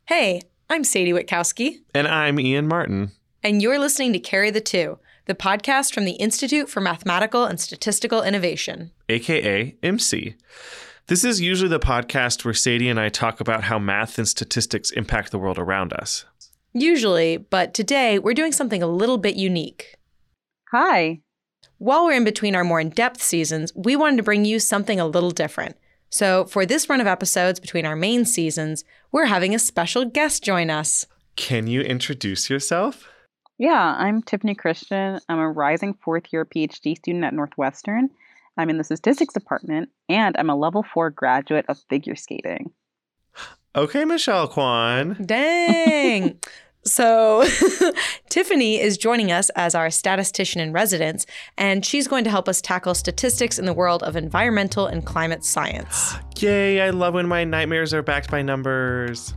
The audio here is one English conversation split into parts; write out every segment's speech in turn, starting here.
Hey, I'm Sadie Witkowski. And I'm Ian Martin. And you're listening to Carry the Two, the podcast from the Institute for Mathematical and Statistical Innovation, AKA IMSI. This is usually the podcast where Sadie and I talk about how math and statistics impact the world around us. Usually, but today we're doing something a little bit unique. Hi. While we're in between our more in-depth seasons, we wanted to bring you something a little different. So for this run of episodes between our main seasons, we're having a special guest join us. Can you introduce yourself? Yeah, I'm Tiffany Christian. I'm a rising fourth-year PhD student at Northwestern. I'm in the statistics department, and I'm a level 4 graduate of figure skating. Okay, Michelle Kwan. Dang! So Tiffany is joining us as our statistician in residence, and she's going to help us tackle statistics in the world of environmental and climate science. Yay, I love when my nightmares are backed by numbers.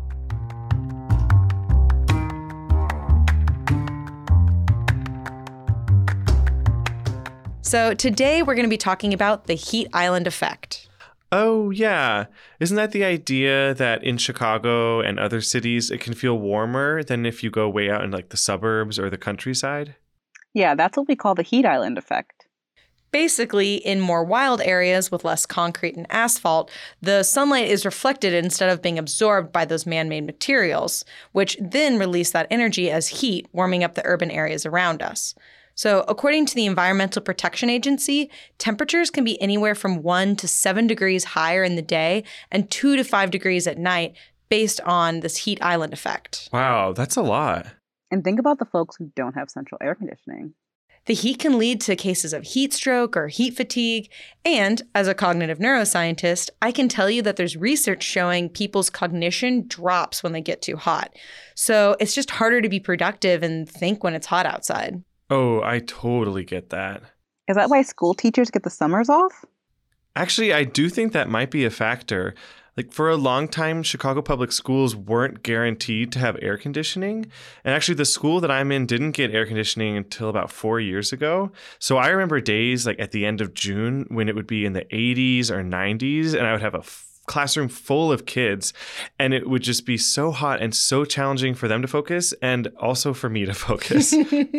So today we're going to be talking about the heat island effect. Oh, yeah. Isn't that the idea that in Chicago and other cities, it can feel warmer than if you go way out in like the suburbs or the countryside? Yeah, that's what we call the heat island effect. Basically, in more wild areas with less concrete and asphalt, the sunlight is reflected instead of being absorbed by those man-made materials, which then release that energy as heat, warming up the urban areas around us. So according to the Environmental Protection Agency, temperatures can be anywhere from 1 to 7 degrees higher in the day and 2 to 5 degrees at night based on this heat island effect. Wow, that's a lot. And think about the folks who don't have central air conditioning. The heat can lead to cases of heat stroke or heat fatigue. And as a cognitive neuroscientist, I can tell you that there's research showing people's cognition drops when they get too hot. So it's just harder to be productive and think when it's hot outside. Oh, I totally get that. Is that why school teachers get the summers off? Actually, I do think that might be a factor. Like for a long time, Chicago public schools weren't guaranteed to have air conditioning. And actually, the school that I'm in didn't get air conditioning until about 4 years ago. So I remember days like at the end of June when it would be in the 80s or 90s, and I would have a classroom full of kids, and it would just be so hot and so challenging for them to focus and also for me to focus.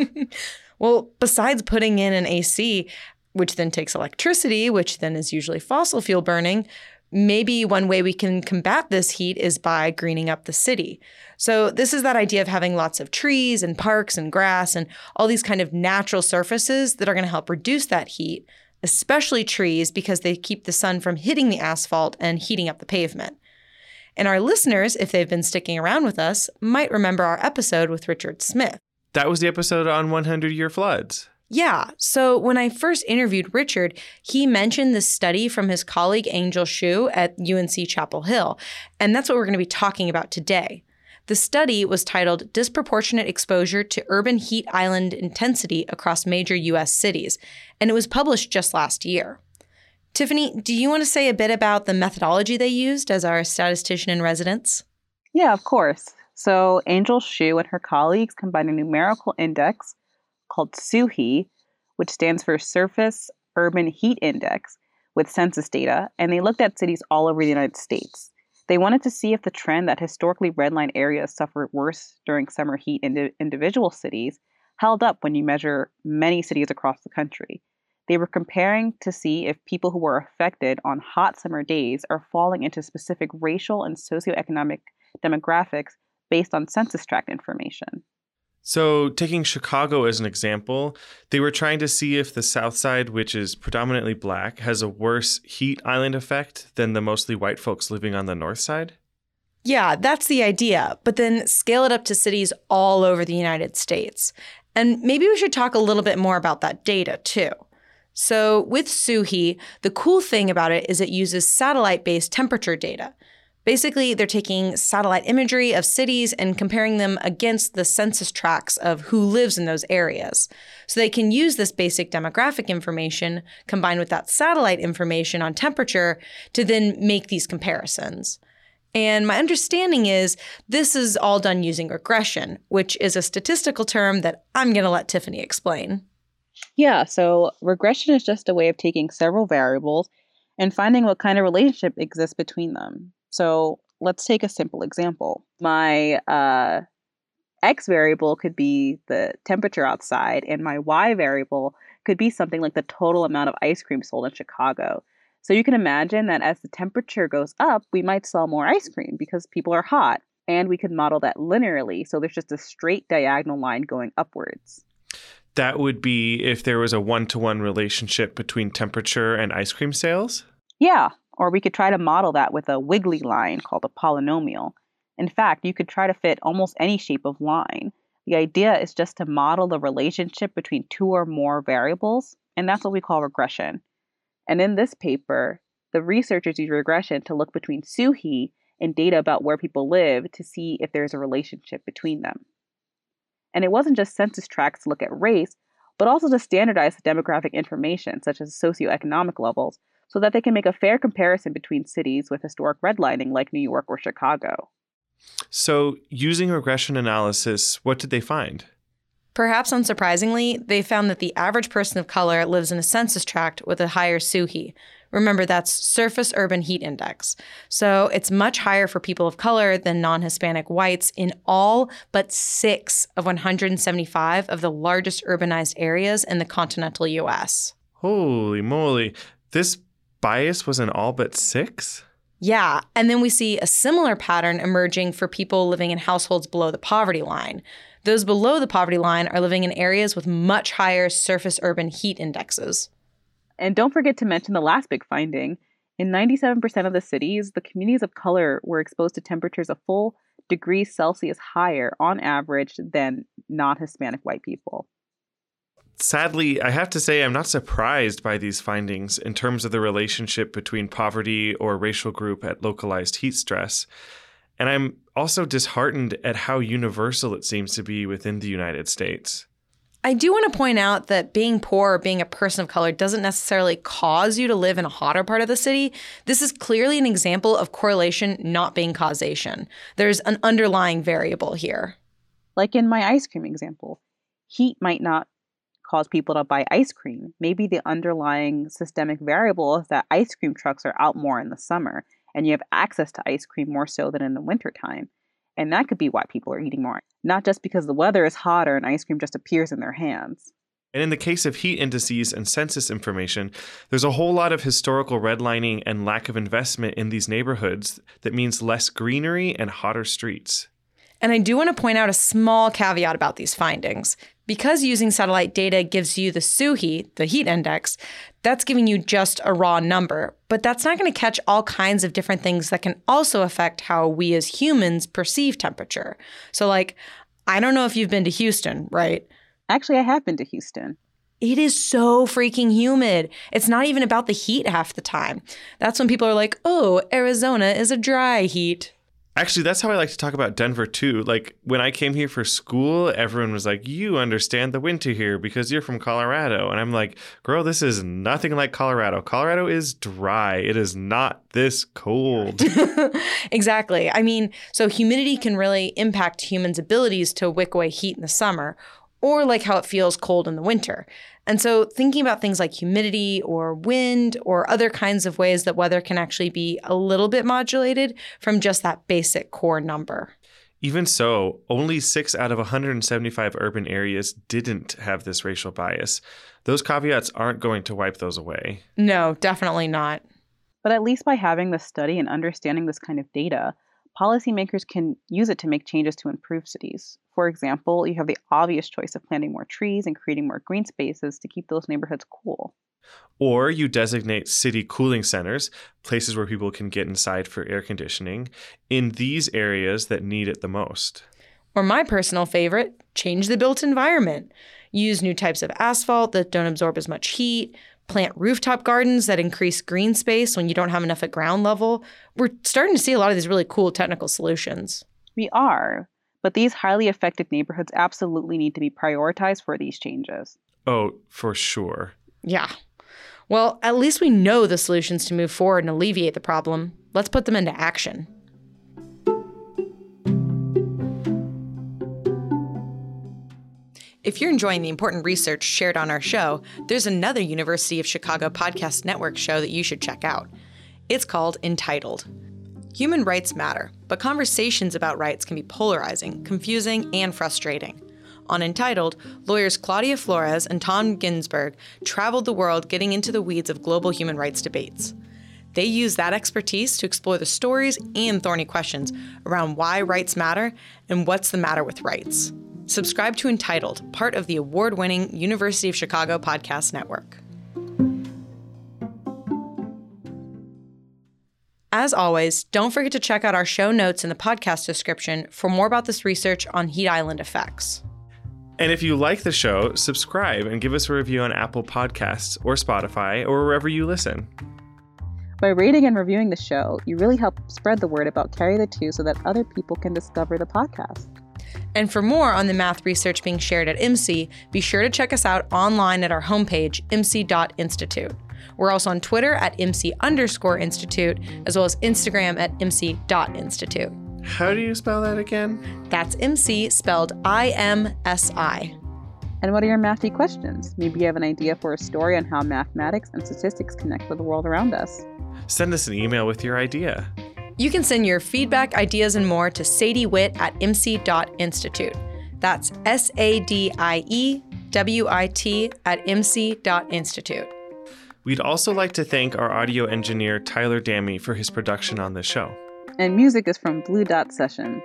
Well, besides putting in an AC, which then takes electricity, which then is usually fossil fuel burning, maybe one way we can combat this heat is by greening up the city. So this is that idea of having lots of trees and parks and grass and all these kind of natural surfaces that are going to help reduce that heat, especially trees because they keep the sun from hitting the asphalt and heating up the pavement. And our listeners, if they've been sticking around with us, might remember our episode with Richard Smith. That was the episode on 100-year floods. Yeah. So when I first interviewed Richard, he mentioned this study from his colleague Angel Hsu at UNC Chapel Hill. And that's what we're going to be talking about today. The study was titled Disproportionate Exposure to Urban Heat Island Intensity Across Major U.S. Cities, and it was published just last year. Tiffany, do you want to say a bit about the methodology they used as our statistician in residence? Yeah, of course. So Angel Hsu and her colleagues combined a numerical index called SUHI, which stands for Surface Urban Heat Index, with census data, and they looked at cities all over the United States. They wanted to see if the trend that historically redline areas suffered worse during summer heat in individual cities held up when you measure many cities across the country. They were comparing to see if people who were affected on hot summer days are falling into specific racial and socioeconomic demographics based on census tract information. So taking Chicago as an example, they were trying to see if the South Side, which is predominantly black, has a worse heat island effect than the mostly white folks living on the North Side. Yeah, that's the idea, but then scale it up to cities all over the United States. And maybe we should talk a little bit more about that data too. So with SUHI, the cool thing about it is it uses satellite-based temperature data. Basically, they're taking satellite imagery of cities and comparing them against the census tracts of who lives in those areas. So they can use this basic demographic information combined with that satellite information on temperature to then make these comparisons. And my understanding is this is all done using regression, which is a statistical term that I'm going to let Tiffany explain. Yeah, so regression is just a way of taking several variables and finding what kind of relationship exists between them. So let's take a simple example. My X variable could be the temperature outside, and my Y variable could be something like the total amount of ice cream sold in Chicago. So you can imagine that as the temperature goes up, we might sell more ice cream because people are hot. And we could model that linearly. So there's just a straight diagonal line going upwards. That would be if there was a one-to-one relationship between temperature and ice cream sales? Yeah, or we could try to model that with a wiggly line called a polynomial. In fact, you could try to fit almost any shape of line. The idea is just to model the relationship between two or more variables, and that's what we call regression. And in this paper, the researchers use regression to look between SUHI and data about where people live to see if there's a relationship between them. And it wasn't just census tracts to look at race, but also to standardize the demographic information, such as socioeconomic levels, so that they can make a fair comparison between cities with historic redlining like New York or Chicago. So, using regression analysis, what did they find? Perhaps unsurprisingly, they found that the average person of color lives in a census tract with a higher SUHI. Remember, that's Surface Urban Heat Index. So it's much higher for people of color than non-Hispanic whites in all but 6 of 175 of the largest urbanized areas in the continental U.S. Holy moly. This bias was in all but 6? Yeah, and then we see a similar pattern emerging for people living in households below the poverty line. Those below the poverty line are living in areas with much higher surface urban heat indexes. And don't forget to mention the last big finding. In 97% of the cities, the communities of color were exposed to temperatures a full degree Celsius higher on average than non-Hispanic white people. Sadly, I have to say I'm not surprised by these findings in terms of the relationship between poverty or racial group at localized heat stress. And I'm also disheartened at how universal it seems to be within the United States. I do want to point out that being poor or being a person of color doesn't necessarily cause you to live in a hotter part of the city. This is clearly an example of correlation not being causation. There's an underlying variable here. Like in my ice cream example, heat might not cause people to buy ice cream. Maybe the underlying systemic variable is that ice cream trucks are out more in the summer and you have access to ice cream more so than in the wintertime. And that could be why people are eating more, not just because the weather is hotter and ice cream just appears in their hands. And in the case of heat indices and census information, there's a whole lot of historical redlining and lack of investment in these neighborhoods that means less greenery and hotter streets. And I do want to point out a small caveat about these findings. Because using satellite data gives you the SUHI, the heat index, that's giving you just a raw number. But that's not going to catch all kinds of different things that can also affect how we as humans perceive temperature. So I don't know if you've been to Houston, right? Actually, I have been to Houston. It is so freaking humid. It's not even about the heat half the time. That's when people are like, oh, Arizona is a dry heat. Actually, that's how I like to talk about Denver, too. Like, when I came here for school, everyone was like, you understand the winter here because you're from Colorado. And I'm like, girl, this is nothing like Colorado. Colorado is dry. It is not this cold. Exactly. I mean, so humidity can really impact humans' abilities to wick away heat in the summer, or like how it feels cold in the winter. And so thinking about things like humidity or wind or other kinds of ways that weather can actually be a little bit modulated from just that basic core number. Even so, only 6 out of 175 urban areas didn't have this racial bias. Those caveats aren't going to wipe those away. No, definitely not. But at least by having this study and understanding this kind of data, policymakers can use it to make changes to improve cities. For example, you have the obvious choice of planting more trees and creating more green spaces to keep those neighborhoods cool. Or you designate city cooling centers, places where people can get inside for air conditioning, in these areas that need it the most. Or my personal favorite, change the built environment. Use new types of asphalt that don't absorb as much heat. Plant rooftop gardens that increase green space when you don't have enough at ground level. We're starting to see a lot of these really cool technical solutions. We are, but these highly affected neighborhoods absolutely need to be prioritized for these changes. Oh, for sure. Yeah. Well, at least we know the solutions to move forward and alleviate the problem. Let's put them into action. If you're enjoying the important research shared on our show, there's another University of Chicago Podcast Network show that you should check out. It's called Entitled. Human rights matter, but conversations about rights can be polarizing, confusing, and frustrating. On Entitled, lawyers Claudia Flores and Tom Ginsberg traveled the world getting into the weeds of global human rights debates. They use that expertise to explore the stories and thorny questions around why rights matter and what's the matter with rights. Subscribe to Entitled, part of the award-winning University of Chicago Podcast Network. As always, don't forget to check out our show notes in the podcast description for more about this research on heat island effects. And if you like the show, subscribe and give us a review on Apple Podcasts or Spotify or wherever you listen. By rating and reviewing the show, you really help spread the word about Carry the Two so that other people can discover the podcast. And for more on the math research being shared at IMSI, be sure to check us out online at our homepage, imsi.institute. We're also on Twitter at IMSI_institute, as well as Instagram at IMSI.institute. How do you spell that again? That's IMSI, spelled IMSI. And what are your mathy questions? Maybe you have an idea for a story on how mathematics and statistics connect with the world around us. Send us an email with your idea. You can send your feedback, ideas, and more to sadiewit@imsi.institute. That's SADIEWIT@imsi.institute. We'd also like to thank our audio engineer, Tyler Dammy, for his production on the show. And music is from Blue Dot Sessions.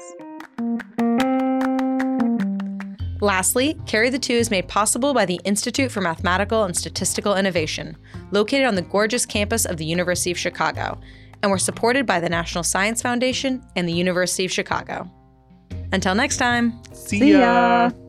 Lastly, Carry the Two is made possible by the Institute for Mathematical and Statistical Innovation, located on the gorgeous campus of the University of Chicago, and we're supported by the National Science Foundation and the University of Chicago. Until next time, See ya!